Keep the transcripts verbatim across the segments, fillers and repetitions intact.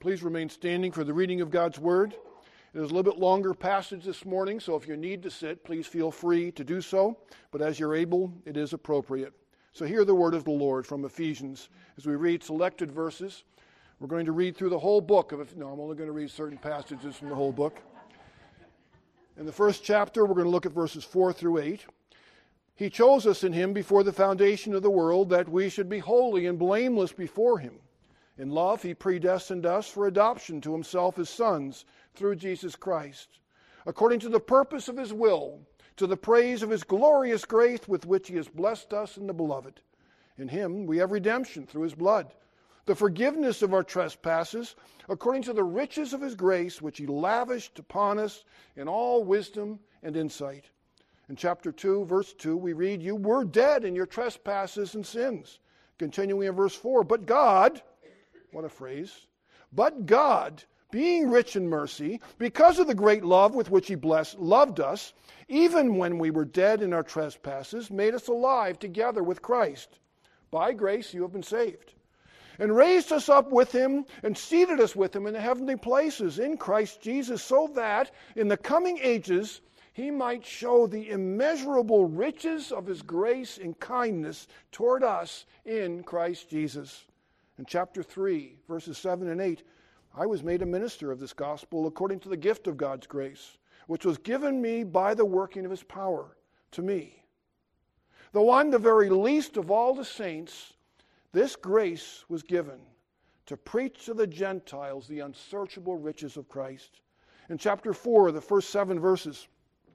Please remain standing for the reading of God's Word. It is a little bit longer passage this morning, so if you need to sit, please feel free to do so. But as you're able, it is appropriate. So hear the word of the Lord from Ephesians as we read selected verses. We're going to read through the whole book of, no, I'm only going to read certain passages from the whole book. In the first chapter, we're going to look at verses four through eight. He chose us in him before the foundation of the world that we should be holy and blameless before him. In love, he predestined us for adoption to himself as sons through Jesus Christ, according to the purpose of his will, to the praise of his glorious grace with which he has blessed us in the Beloved. In him we have redemption through his blood, the forgiveness of our trespasses, according to the riches of his grace, which he lavished upon us in all wisdom and insight. In chapter two, verse two, we read, you were dead in your trespasses and sins. Continuing in verse four, but God, what a phrase, but God, being rich in mercy, because of the great love with which he blessed, loved us, even when we were dead in our trespasses, made us alive together with Christ. By grace you have been saved, and raised us up with him, and seated us with him in the heavenly places in Christ Jesus, so that in the coming ages he might show the immeasurable riches of his grace and kindness toward us in Christ Jesus. In chapter three, verses seven and eight, I was made a minister of this gospel according to the gift of God's grace, which was given me by the working of his power to me. Though I'm the very least of all the saints, this grace was given to preach to the Gentiles the unsearchable riches of Christ. In chapter four, the first seven verses,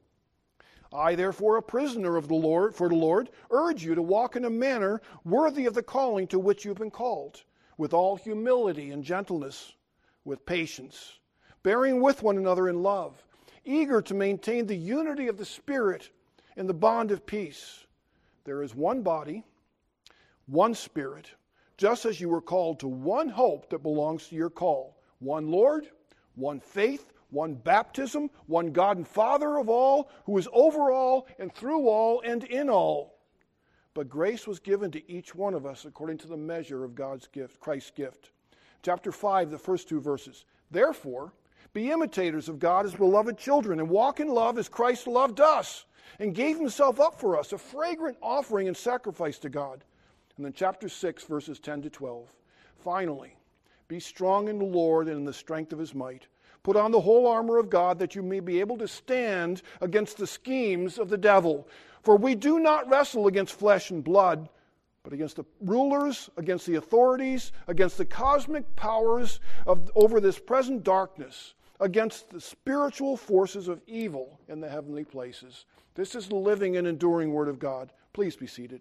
I, therefore, a prisoner of the Lord, for the Lord, urge you to walk in a manner worthy of the calling to which you've been called, with all humility and gentleness, with patience, bearing with one another in love, eager to maintain the unity of the Spirit in the bond of peace. There is one body, one Spirit, just as you were called to one hope that belongs to your call, one Lord, one faith, one baptism, one God and Father of all, who is over all and through all and in all. But grace was given to each one of us according to the measure of God's gift, Christ's gift. Chapter five, the first two verses. Therefore, be imitators of God as beloved children, and walk in love as Christ loved us, and gave himself up for us, a fragrant offering and sacrifice to God. And then chapter six, verses ten to twelve. Finally, be strong in the Lord and in the strength of his might. Put on the whole armor of God, that you may be able to stand against the schemes of the devil. For we do not wrestle against flesh and blood, but against the rulers, against the authorities, against the cosmic powers of over this present darkness, against the spiritual forces of evil in the heavenly places. This is the living and enduring word of God. Please be seated.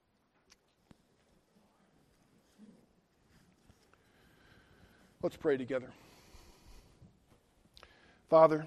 Let's pray together. Father,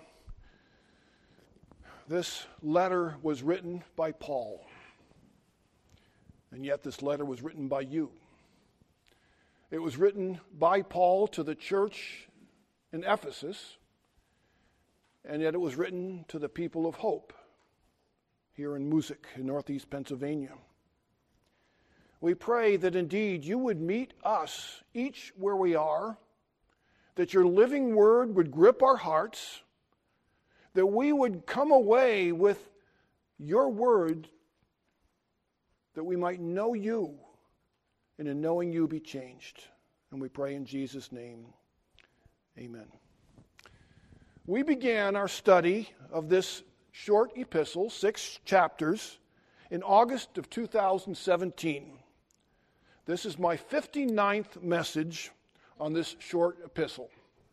this letter was written by Paul, and yet this letter was written by you. It was written by Paul to the church in Ephesus, and yet it was written to the people of Hope here in Moosic in northeast Pennsylvania. We pray that indeed you would meet us each where we are, that your living word would grip our hearts, that we would come away with your word, that we might know you, and in knowing you be changed. And we pray in Jesus' name, amen. We began our study of this short epistle, six chapters, in August of two thousand seventeen. This is my fifty-ninth message on this short epistle.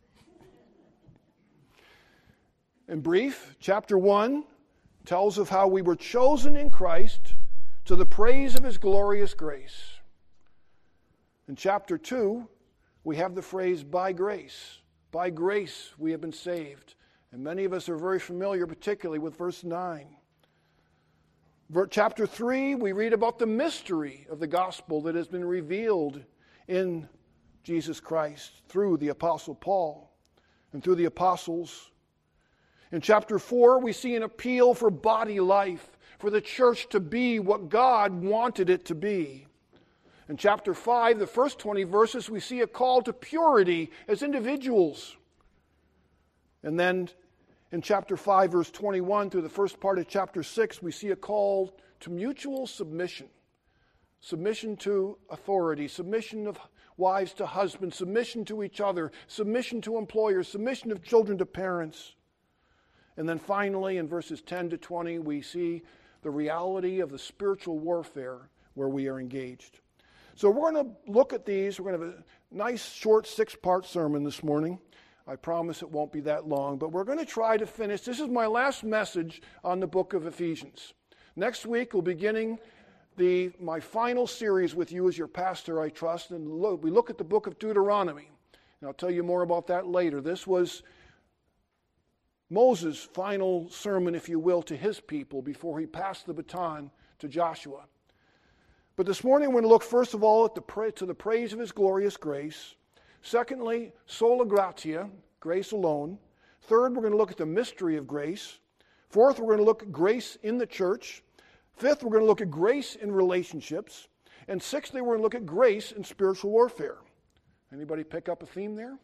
In brief, chapter one tells of how we were chosen in Christ to the praise of his glorious grace. In chapter two, we have the phrase, by grace. By grace we have been saved. And many of us are very familiar, particularly with verse nine. Chapter three, we read about the mystery of the gospel that has been revealed in Jesus Christ through the Apostle Paul and through the apostles. In chapter four, we see an appeal for body life, for the church to be what God wanted it to be. In chapter five, the first twenty verses, we see a call to purity as individuals. And then in chapter five, verse twenty-one, through the first part of chapter six, we see a call to mutual submission. Submission to authority, submission of wives to husbands, submission to each other, submission to employers, submission of children to parents. And then finally, in verses ten to twenty, we see the reality of the spiritual warfare where we are engaged. So we're going to look at these. We're going to have a nice, short, six-part sermon this morning. I promise it won't be that long, but we're going to try to finish. This is my last message on the book of Ephesians. Next week, we'll be beginning the, my final series with you as your pastor, I trust, and look, we look at the book of Deuteronomy. And I'll tell you more about that later. This was Moses' final sermon, if you will, to his people before he passed the baton to Joshua. But this morning we're going to look first of all at the pra- to the praise of his glorious grace. Secondly, sola gratia, grace alone. Third, we're going to look at the mystery of grace. Fourth, we're going to look at grace in the church. Fifth, we're going to look at grace in relationships. And sixthly, we're going to look at grace in spiritual warfare. Anybody pick up a theme there?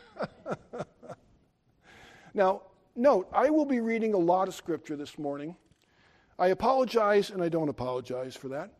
Now, note, I will be reading a lot of scripture this morning. I apologize, and I don't apologize for that.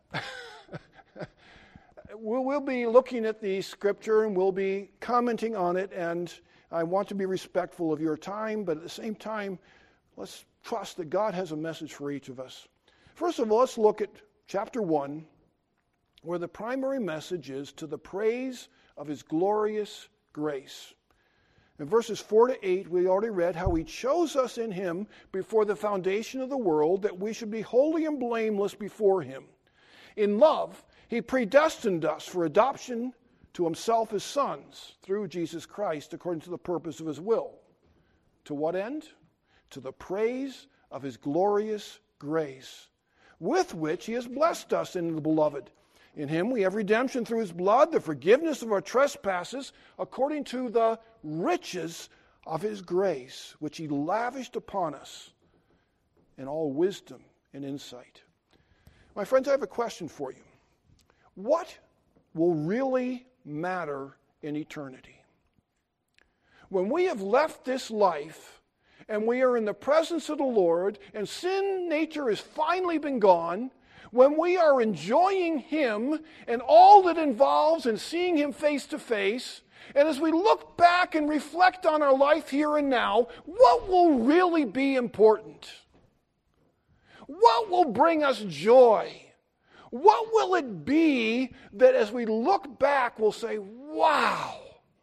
We'll, we'll be looking at the scripture and we'll be commenting on it, and I want to be respectful of your time, but at the same time, let's trust that God has a message for each of us. First of all, let's look at chapter one, where the primary message is to the praise of his glorious grace. In verses four to eight, we already read how he chose us in him before the foundation of the world, that we should be holy and blameless before him. In love, he predestined us for adoption to himself as sons through Jesus Christ, according to the purpose of his will. To what end? To the praise of his glorious grace, with which he has blessed us in the beloved. In him we have redemption through his blood, the forgiveness of our trespasses, according to the riches of his grace, which he lavished upon us in all wisdom and insight. My friends, I have a question for you. What will really matter in eternity? When we have left this life and we are in the presence of the Lord and sin nature has finally been gone, when we are enjoying him and all that involves in seeing him face to face, and as we look back and reflect on our life here and now, what will really be important? What will bring us joy? What will it be that as we look back we'll say, wow,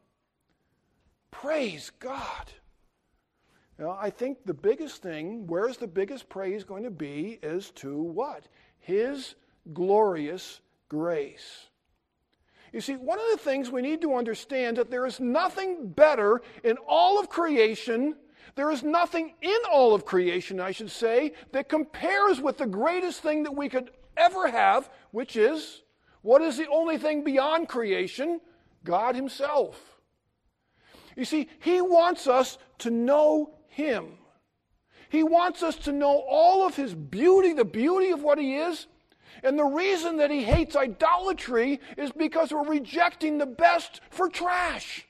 praise God? You know, I think the biggest thing, where's the biggest praise going to be, is to what? His glorious grace. You see, one of the things we need to understand that there is nothing better in all of creation, there is nothing in all of creation, I should say, that compares with the greatest thing that we could ever have, which is, what is the only thing beyond creation? God himself. You see, he wants us to know him. He wants us to know all of his beauty, the beauty of what he is. And the reason that he hates idolatry is because we're rejecting the best for trash.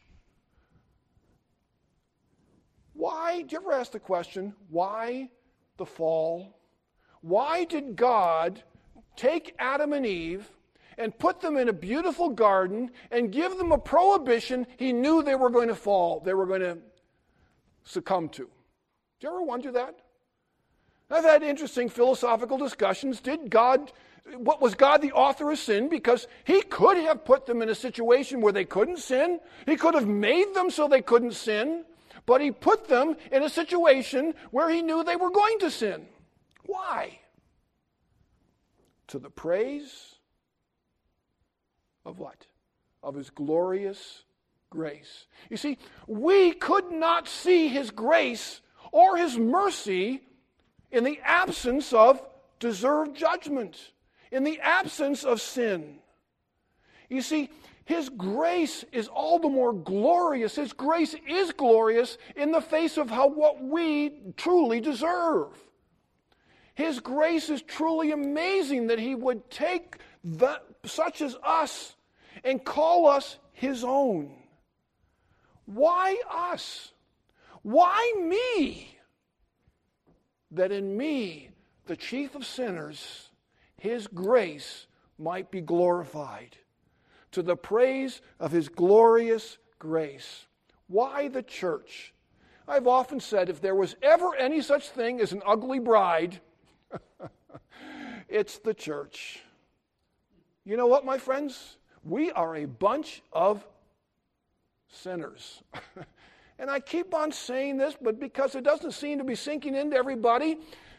Why? Do you ever ask the question, why the fall? Why did God take Adam and Eve and put them in a beautiful garden and give them a prohibition he knew they were going to fall, they were going to succumb to? Do you ever wonder that? I've had interesting philosophical discussions. Did God, what was God the author of sin? Because he could have put them in a situation where they couldn't sin. He could have made them so they couldn't sin. But he put them in a situation where he knew they were going to sin. Why? To the praise of what? Of his glorious grace. You see, we could not see his grace or his mercy in the absence of deserved judgment, in the absence of sin. You see, his grace is all the more glorious. His grace is glorious in the face of how what we truly deserve. His grace is truly amazing that he would take the, such as us, and call us his own. Why us? Why me? That in me, the chief of sinners, his grace might be glorified, to the praise of his glorious grace. Why the church? I've often said if there was ever any such thing as an ugly bride, it's the church. You know what, my friends? We are a bunch of sinners. And I keep on saying this, but because it doesn't seem to be sinking into everybody,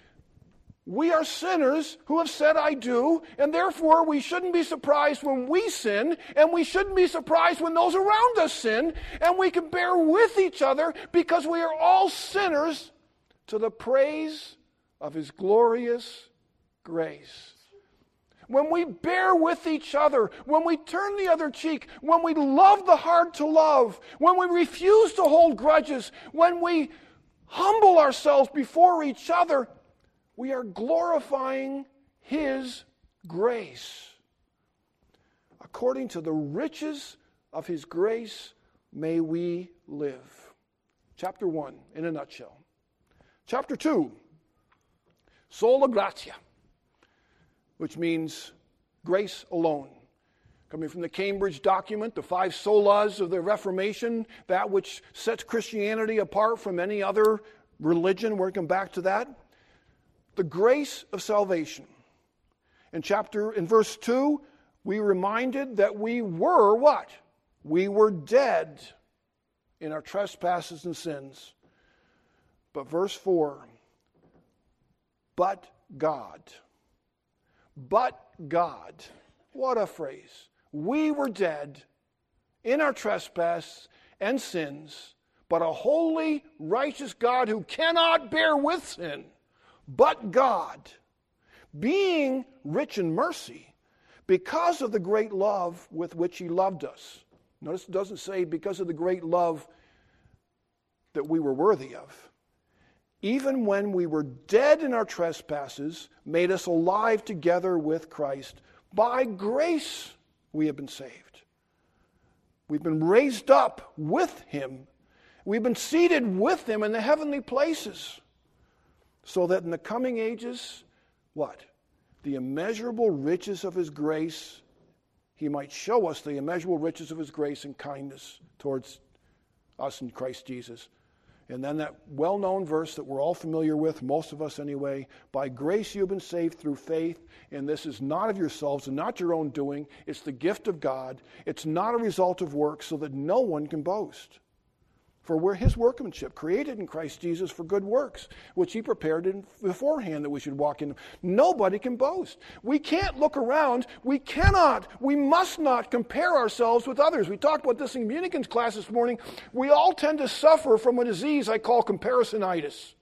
we are sinners who have said, I do, and therefore we shouldn't be surprised when we sin, and we shouldn't be surprised when those around us sin, and we can bear with each other because we are all sinners to the praise of his glorious grace. When we bear with each other, when we turn the other cheek, when we love the hard to love, when we refuse to hold grudges, when we humble ourselves before each other, we are glorifying his grace. According to the riches of his grace, may we live. Chapter one, in a nutshell. Chapter two, sola gratia, which means grace alone. Coming from the Cambridge document, the five solas of the Reformation, that which sets Christianity apart from any other religion. We'll come back to that. The grace of salvation. In chapter, in verse two, we reminded that we were what? We were dead in our trespasses and sins. But verse four, but God. But God. What a phrase. We were dead in our trespasses and sins, but a holy, righteous God who cannot bear with sin. But God, being rich in mercy, because of the great love with which he loved us. Notice it doesn't say because of the great love that we were worthy of. Even when we were dead in our trespasses, made us alive together with Christ. By grace we have been saved. We've been raised up with him. We've been seated with him in the heavenly places. So that in the coming ages, what? The immeasurable riches of his grace, he might show us the immeasurable riches of his grace and kindness towards us in Christ Jesus. And then that well-known verse that we're all familiar with, most of us anyway, by grace you've been saved through faith, and this is not of yourselves and not your own doing. It's the gift of God. It's not a result of works, so that no one can boast. For we're his workmanship, created in Christ Jesus for good works, which he prepared in beforehand that we should walk in them. Nobody can boast. We can't look around. We cannot, we must not compare ourselves with others. We talked about this in communicants class this morning. We all tend to suffer from a disease I call comparisonitis.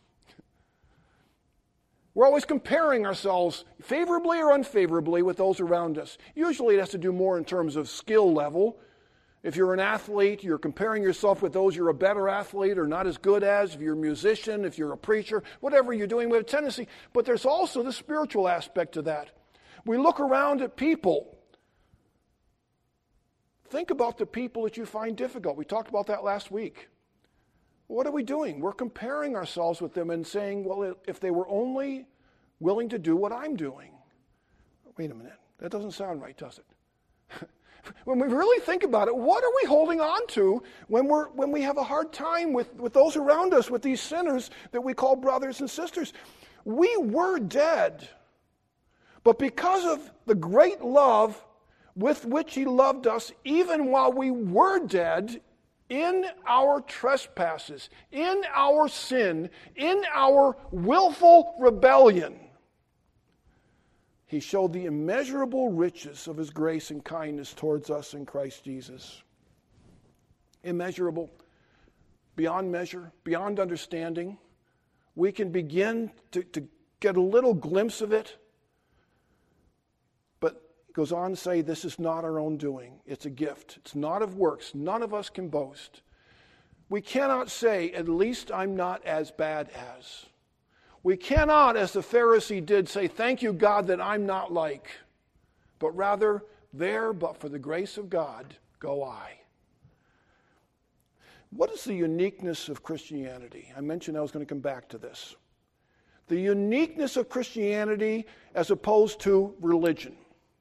We're always comparing ourselves favorably or unfavorably with those around us. Usually it has to do more in terms of skill level. If you're an athlete, you're comparing yourself with those you're a better athlete or not as good as. If you're a musician, if you're a preacher, whatever you're doing, we have a tendency. But there's also the spiritual aspect to that. We look around at people. Think about the people that you find difficult. We talked about that last week. What are we doing? We're comparing ourselves with them and saying, well, if they were only willing to do what I'm doing. Wait a minute. That doesn't sound right, does it? When we really think about it, what are we holding on to when we're when we have a hard time with, with those around us, with these sinners that we call brothers and sisters? We were dead. But because of the great love with which he loved us, even while we were dead in our trespasses, in our sin, in our willful rebellion, he showed the immeasurable riches of his grace and kindness towards us in Christ Jesus. Immeasurable, beyond measure, beyond understanding. We can begin to, to get a little glimpse of it. But it goes on to say this is not our own doing. It's a gift. It's not of works. None of us can boast. We cannot say, at least I'm not as bad as. We cannot, as the Pharisee did, say, thank you, God, that I'm not like. but rather, there, but for the grace of God, go I. What is the uniqueness of Christianity? I mentioned I was going to come back to this. The uniqueness of Christianity as opposed to religion.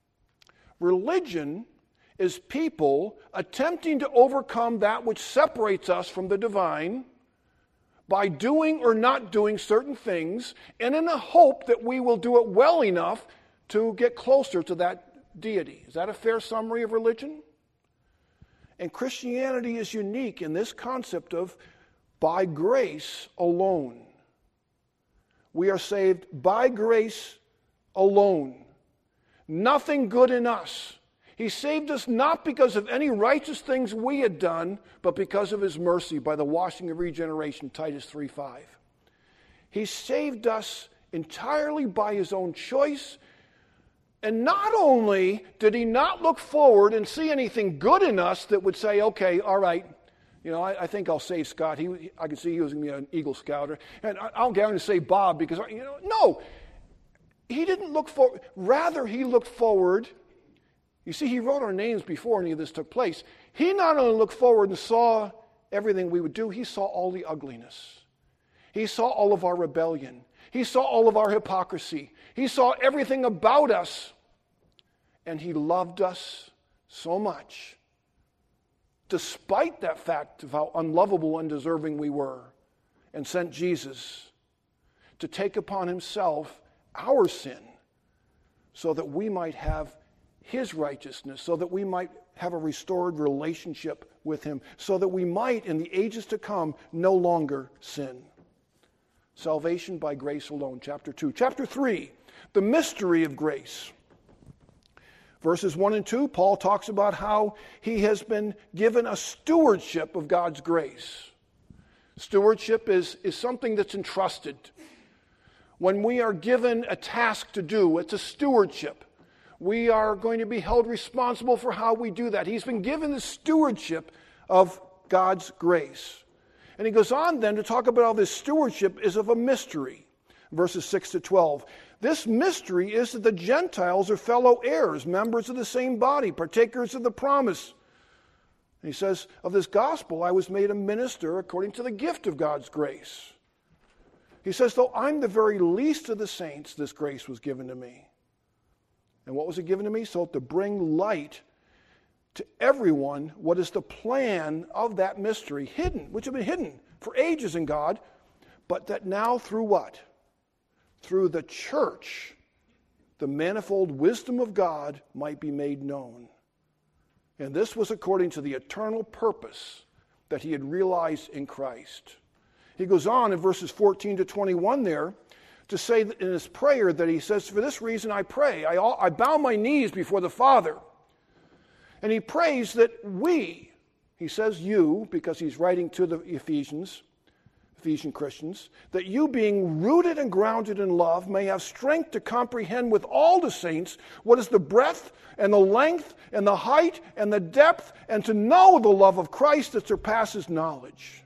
Religion is people attempting to overcome that which separates us from the divine by doing or not doing certain things, and in a hope that we will do it well enough to get closer to that deity. Is that a fair summary of religion? And Christianity is unique in this concept of by grace alone. We are saved by grace alone. Nothing good in us. He saved us not because of any righteous things we had done, but because of his mercy by the washing of regeneration, Titus three five. He saved us entirely by his own choice. And not only did he not look forward and see anything good in us that would say, okay, all right, you know, I, I think I'll save Scott. He, I can see he was going to be an Eagle Scouter. And I, I'll go and save Bob because, you know, no. He didn't look forward. Rather, he looked forward. You see, he wrote our names before any of this took place. He not only looked forward and saw everything we would do, he saw all the ugliness. He saw all of our rebellion. He saw all of our hypocrisy. He saw everything about us. And he loved us so much, despite that fact of how unlovable and undeserving we were, and sent Jesus to take upon himself our sin so that we might have his righteousness, so that we might have a restored relationship with him, so that we might, in the ages to come, no longer sin. Salvation by grace alone, chapter two. Chapter three, the mystery of grace. Verses one and two, Paul talks about how he has been given a stewardship of God's grace. Stewardship is, is something that's entrusted. When we are given a task to do, it's a stewardship. We are going to be held responsible for how we do that. He's been given the stewardship of God's grace. And he goes on then to talk about how this stewardship is of a mystery. Verses six to twelve. This mystery is that the Gentiles are fellow heirs, members of the same body, partakers of the promise. And he says, of this gospel I was made a minister according to the gift of God's grace. He says, though I'm the very least of the saints, this grace was given to me. And what was it given to me? So to bring light to everyone what is the plan of that mystery, hidden, which had been hidden for ages in God, but that now through what? Through the church, the manifold wisdom of God might be made known. And this was according to the eternal purpose that he had realized in Christ. He goes on in verses fourteen to twenty-one there to say in his prayer that he says, for this reason I pray. I, I bow my knees before the Father. And he prays that we, he says you, because he's writing to the Ephesians, Ephesian Christians, that you being rooted and grounded in love may have strength to comprehend with all the saints what is the breadth and the length and the height and the depth, and to know the love of Christ that surpasses knowledge.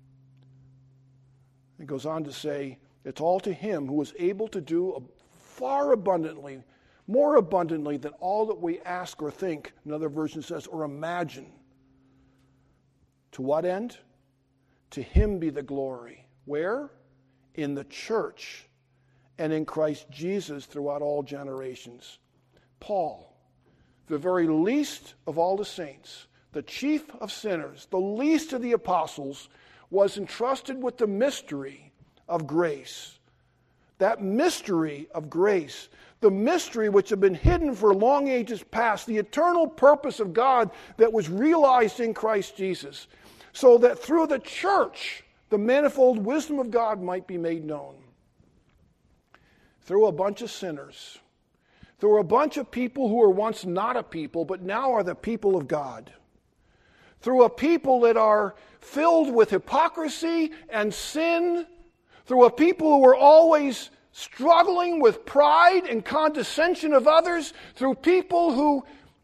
It goes on to say, it's all to him who is able to do far abundantly, more abundantly than all that we ask or think, another version says, or imagine. To what end? To him be the glory. Where? In the church and in Christ Jesus throughout all generations. Paul, the very least of all the saints, the chief of sinners, the least of the apostles, was entrusted with the mystery of grace. That mystery of grace, the mystery which had been hidden for long ages past, the eternal purpose of God that was realized in Christ Jesus, so that through the church, the manifold wisdom of God might be made known. Through a bunch of sinners, through a bunch of people who were once not a people, but now are the people of God. Through a people that are filled with hypocrisy and sin, through a people who are always struggling with pride and condescension of others, through people who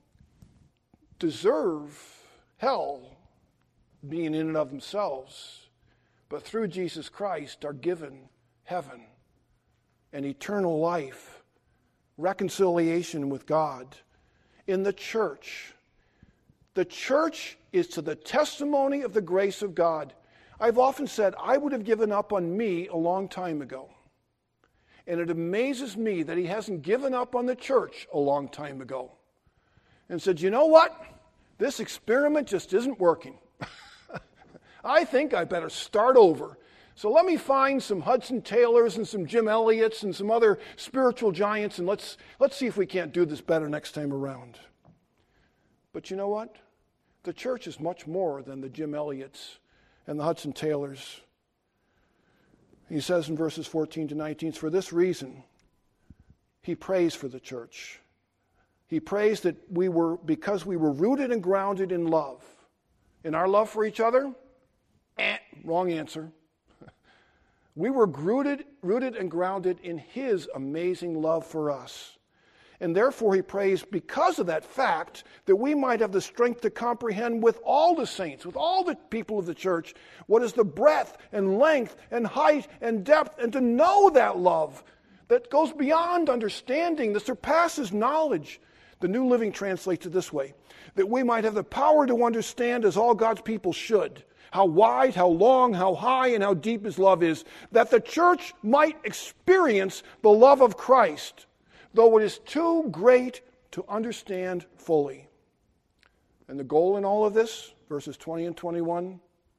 deserve hell being in and of themselves, but through Jesus Christ are given heaven and eternal life, reconciliation with God, in the church. The church is to the testimony of the grace of God. I've often said I would have given up on me a long time ago. And it amazes me that he hasn't given up on the church a long time ago. And said, you know what? This experiment just isn't working. I think I better start over. So let me find some Hudson Taylors and some Jim Elliots and some other spiritual giants, and let's, let's see if we can't do this better next time around. But you know what? The church is much more than the Jim Elliots and the Hudson Taylors. He says in verses fourteen to nineteen, for this reason, he prays for the church. He prays that we were, because we were rooted and grounded in love. In our love for each other? Eh, wrong answer. We were rooted, rooted and grounded in his amazing love for us. And therefore he prays because of that fact that we might have the strength to comprehend with all the saints, with all the people of the church, what is the breadth and length and height and depth, and to know that love that goes beyond understanding, that surpasses knowledge. The New Living translates it this way, that we might have the power to understand as all God's people should, how wide, how long, how high, and how deep his love is, that the church might experience the love of Christ, though it is too great to understand fully. And the goal in all of this, verses twenty and twenty-one,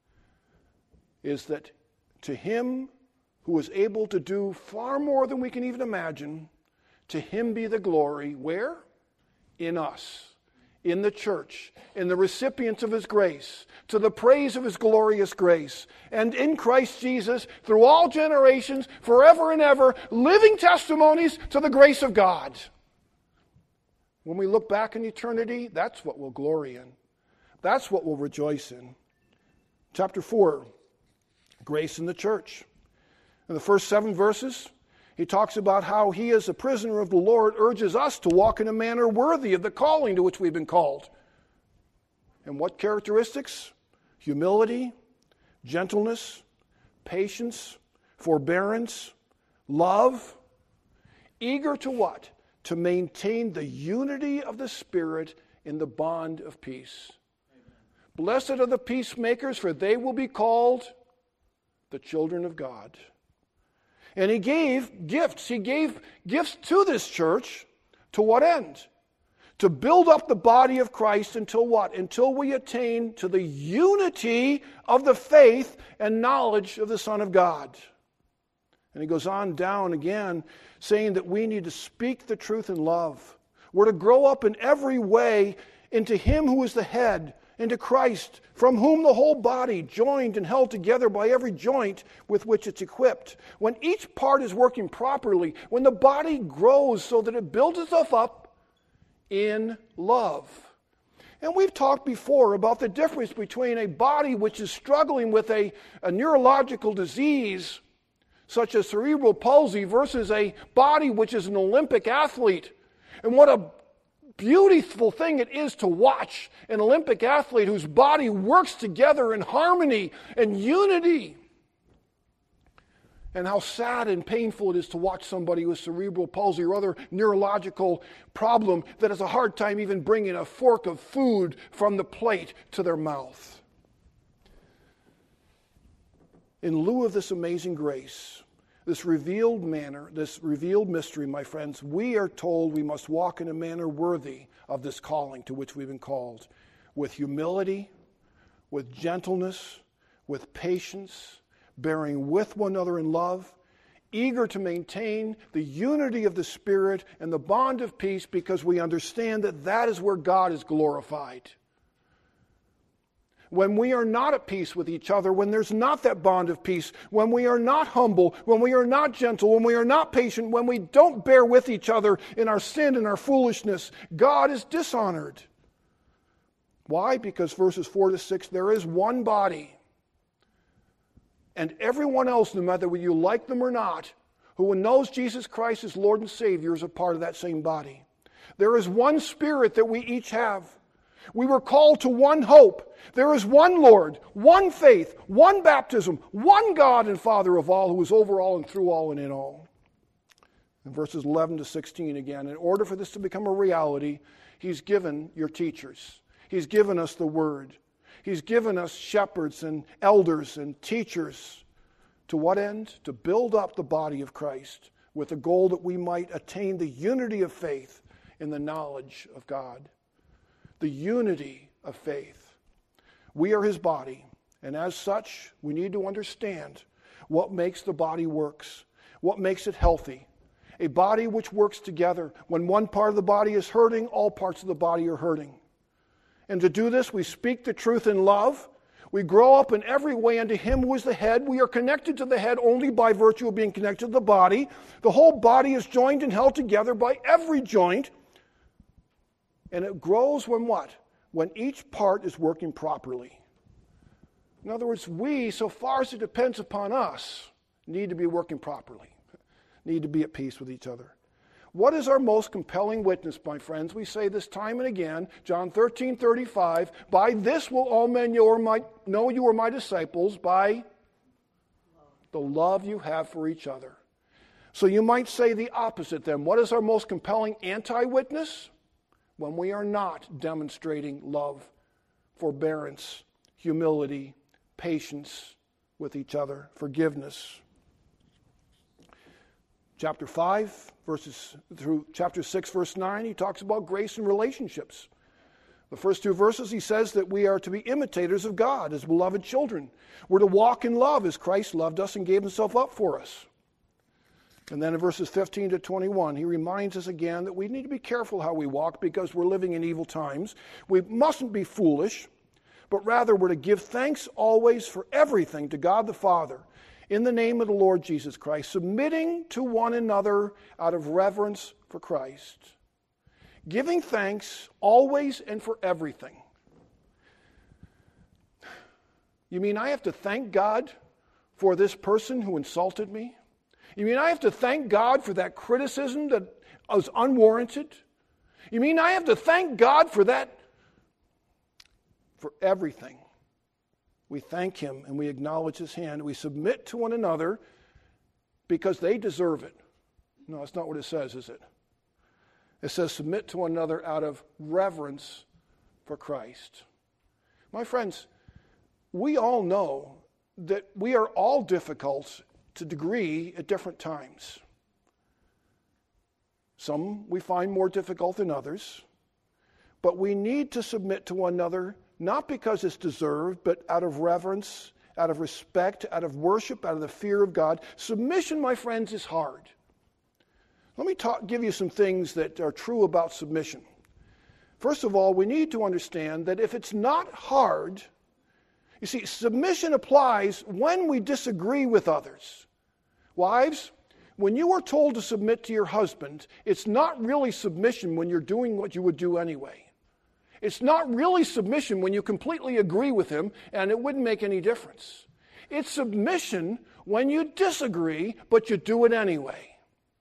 is that to him who is able to do far more than we can even imagine, to him be the glory. Where? In us, in the church, in the recipients of his grace, to the praise of his glorious grace, and in Christ Jesus, through all generations, forever and ever, living testimonies to the grace of God. When we look back in eternity, that's what we'll glory in. That's what we'll rejoice in. Chapter four, grace in the church. In the first seven verses, he talks about how he, as a prisoner of the Lord, urges us to walk in a manner worthy of the calling to which we've been called. And what characteristics? Humility, gentleness, patience, forbearance, love. Eager to what? To maintain the unity of the Spirit in the bond of peace. Amen. Blessed are the peacemakers, for they will be called the children of God. And he gave gifts. He gave gifts to this church. To what end? To build up the body of Christ until what? Until we attain to the unity of the faith and knowledge of the Son of God. And he goes on down again, saying that we need to speak the truth in love. We're to grow up in every way into him who is the head, into Christ, from whom the whole body, joined and held together by every joint with which it's equipped. When each part is working properly, when the body grows so that it builds itself up in love. And we've talked before about the difference between a body which is struggling with a, a neurological disease, such as cerebral palsy, versus a body which is an Olympic athlete. And what a beautiful thing it is to watch an Olympic athlete whose body works together in harmony and unity. And how sad and painful it is to watch somebody with cerebral palsy or other neurological problem that has a hard time even bringing a fork of food from the plate to their mouth. In lieu of this amazing grace, this revealed manner, this revealed mystery, my friends, we are told we must walk in a manner worthy of this calling to which we've been called, with humility, with gentleness, with patience, bearing with one another in love, eager to maintain the unity of the Spirit and the bond of peace, because we understand that that is where God is glorified. When we are not at peace with each other, when there's not that bond of peace, when we are not humble, when we are not gentle, when we are not patient, when we don't bear with each other in our sin and our foolishness, God is dishonored. Why? Because verses four to six, there is one body. And everyone else, no matter whether you like them or not, who knows Jesus Christ as Lord and Savior, is a part of that same body. There is one Spirit that we each have. We were called to one hope. There is one Lord, one faith, one baptism, one God and Father of all, who is over all and through all and in all. In verses eleven to sixteen again, in order for this to become a reality, He's given your teachers. He's given us the Word. He's given us shepherds and elders and teachers. To what end? To build up the body of Christ with the goal that we might attain the unity of faith in the knowledge of God. The unity of faith. We are His body, and as such, we need to understand what makes the body works, what makes it healthy. A body which works together. When one part of the body is hurting, all parts of the body are hurting. And to do this, we speak the truth in love. We grow up in every way into Him who is the head. We are connected to the head only by virtue of being connected to the body. The whole body is joined and held together by every joint. And it grows when what? When each part is working properly. In other words, we, so far as it depends upon us, need to be working properly, need to be at peace with each other. What is our most compelling witness, my friends? We say this time and again, John thirteen thirty-five, by this will all men know you are my disciples, by the love you have for each other. So you might say the opposite then. What is our most compelling anti-witness? When we are not demonstrating love, forbearance, humility, patience with each other, forgiveness. Chapter five, verses through chapter six, verse nine, he talks about grace and relationships. The first two verses, he says that we are to be imitators of God as beloved children. We're to walk in love as Christ loved us and gave himself up for us. And then in verses fifteen to twenty-one, he reminds us again that we need to be careful how we walk because we're living in evil times. We mustn't be foolish, but rather we're to give thanks always for everything to God the Father in the name of the Lord Jesus Christ, submitting to one another out of reverence for Christ. Giving thanks always and for everything. You mean I have to thank God for this person who insulted me? You mean I have to thank God for that criticism that was unwarranted? You mean I have to thank God for that? For everything. We thank Him and we acknowledge His hand. We submit to one another because they deserve it. No, that's not what it says, is it? It says submit to one another out of reverence for Christ. My friends, we all know that we are all difficult to degree at different times. Some we find more difficult than others, but we need to submit to one another not because it's deserved, but out of reverence, out of respect, out of worship, out of the fear of God. Submission, my friends, is hard. Let me talk, give you some things that are true about submission. First of all, we need to understand that if it's not hard, you see, submission applies when we disagree with others. Wives, when you are told to submit to your husband, it's not really submission when you're doing what you would do anyway. It's not really submission when you completely agree with him and it wouldn't make any difference. It's submission when you disagree, but you do it anyway.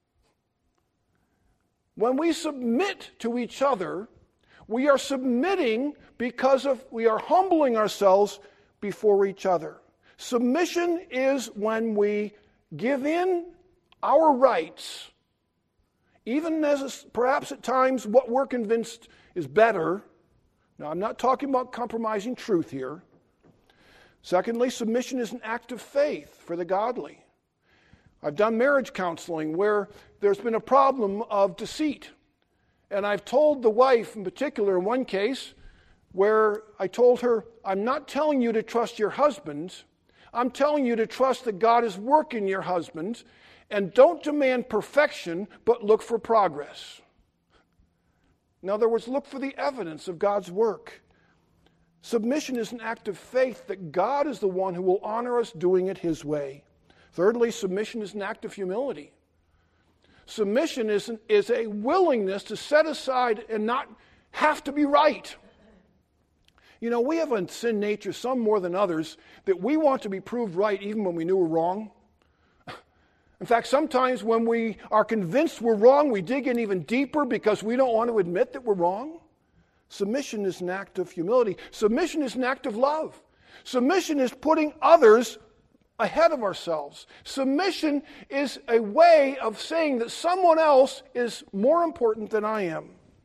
When we submit to each other, we are submitting because of we are humbling ourselves before each other. Submission is when we give in our rights, even as perhaps at times what we're convinced is better. Now, I'm not talking about compromising truth here. Secondly, submission is an act of faith for the godly. I've done marriage counseling where there's been a problem of deceit. And I've told the wife in particular in one case where I told her, I'm not telling you to trust your husband. I'm telling you to trust that God is working your husband. And don't demand perfection, but look for progress. In other words, look for the evidence of God's work. Submission is an act of faith that God is the one who will honor us doing it His way. Thirdly, submission is an act of humility. Submission is, an, is a willingness to set aside and not have to be right. You know, we have a sin nature, some more than others, that we want to be proved right even when we knew we're wrong. In fact, sometimes when we are convinced we're wrong, we dig in even deeper because we don't want to admit that we're wrong. Submission is an act of humility. Submission is an act of love. Submission is putting others ahead of ourselves. Submission is a way of saying that someone else is more important than I am.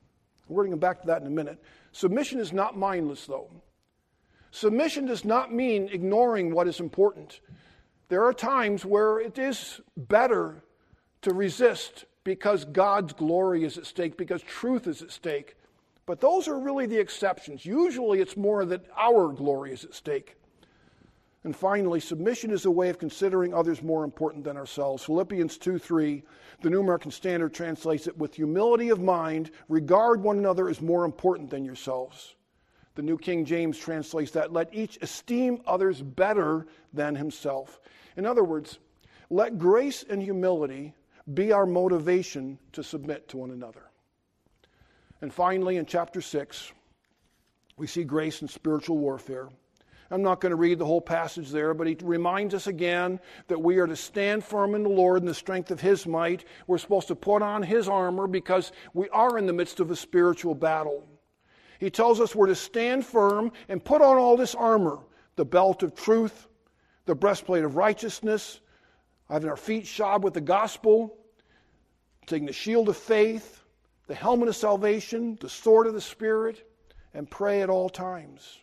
We're going to come back to that in a minute. Submission is not mindless, though. Submission does not mean ignoring what is important. There are times where it is better to resist because God's glory is at stake, because truth is at stake. But those are really the exceptions. Usually it's more that our glory is at stake. And finally, submission is a way of considering others more important than ourselves. Philippians two three, the New American Standard translates it, with humility of mind, regard one another as more important than yourselves. The New King James translates that, let each esteem others better than himself. In other words, let grace and humility be our motivation to submit to one another. And finally, in chapter six, we see grace and spiritual warfare. I'm not going to read the whole passage there, but he reminds us again that we are to stand firm in the Lord in the strength of his might. We're supposed to put on his armor because we are in the midst of a spiritual battle. He tells us we're to stand firm and put on all this armor, the belt of truth, the breastplate of righteousness, having our feet shod with the gospel, taking the shield of faith, the helmet of salvation, the sword of the Spirit, and pray at all times.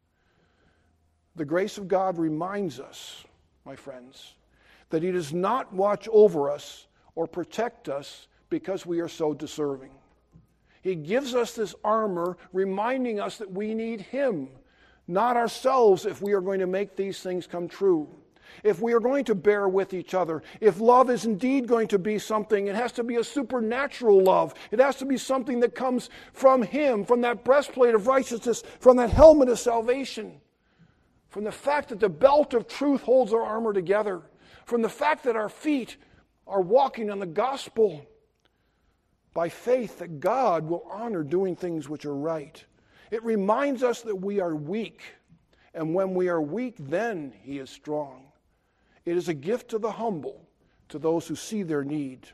The grace of God reminds us, my friends, that he does not watch over us or protect us because we are so deserving. He gives us this armor, reminding us that we need him, not ourselves, if we are going to make these things come true. If we are going to bear with each other, if love is indeed going to be something, it has to be a supernatural love. It has to be something that comes from him, from that breastplate of righteousness, from that helmet of salvation, from the fact that the belt of truth holds our armor together, from the fact that our feet are walking on the gospel by faith that God will honor doing things which are right. It reminds us that we are weak, and when we are weak, then he is strong. It is a gift to the humble, to those who see their need.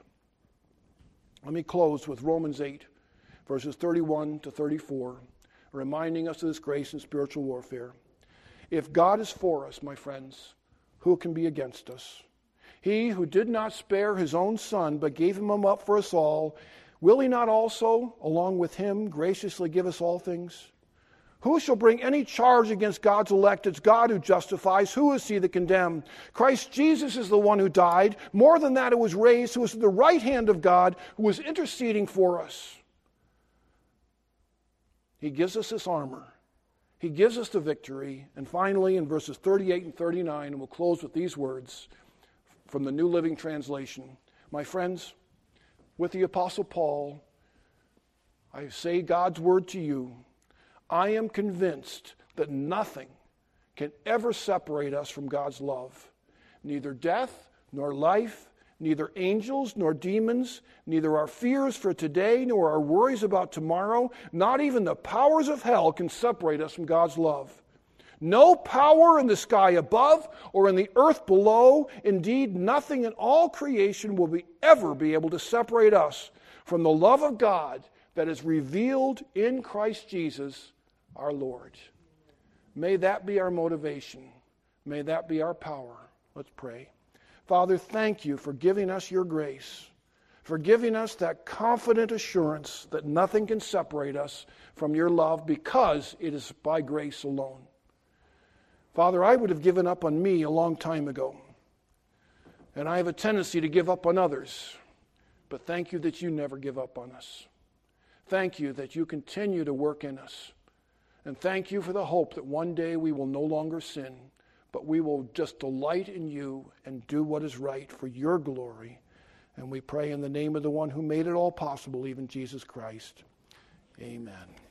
Let me close with Romans eight, verses thirty-one to thirty-four, reminding us of this grace and spiritual warfare. If God is for us, my friends, who can be against us? He who did not spare his own son, but gave him up for us all, will he not also, along with him, graciously give us all things? Who shall bring any charge against God's elect? It's God who justifies. Who is he that condemns? Christ Jesus is the one who died. More than that, who was raised, who is at the right hand of God, who is interceding for us. He gives us this armor. He gives us the victory. And finally, in verses thirty-eight and thirty-nine, and we'll close with these words from the New Living Translation. My friends, with the Apostle Paul, I say God's word to you. I am convinced that nothing can ever separate us from God's love. Neither death nor life, neither angels nor demons, neither our fears for today nor our worries about tomorrow, not even the powers of hell can separate us from God's love. No power in the sky above or in the earth below, indeed nothing in all creation will be ever be able to separate us from the love of God that is revealed in Christ Jesus our Lord. May that be our motivation. May that be our power. Let's pray. Father, thank you for giving us your grace, for giving us that confident assurance that nothing can separate us from your love because it is by grace alone. Father, I would have given up on me a long time ago, and I have a tendency to give up on others, but thank you that you never give up on us. Thank you that you continue to work in us. And thank you for the hope that one day we will no longer sin, but we will just delight in you and do what is right for your glory. And we pray in the name of the one who made it all possible, even Jesus Christ. Amen.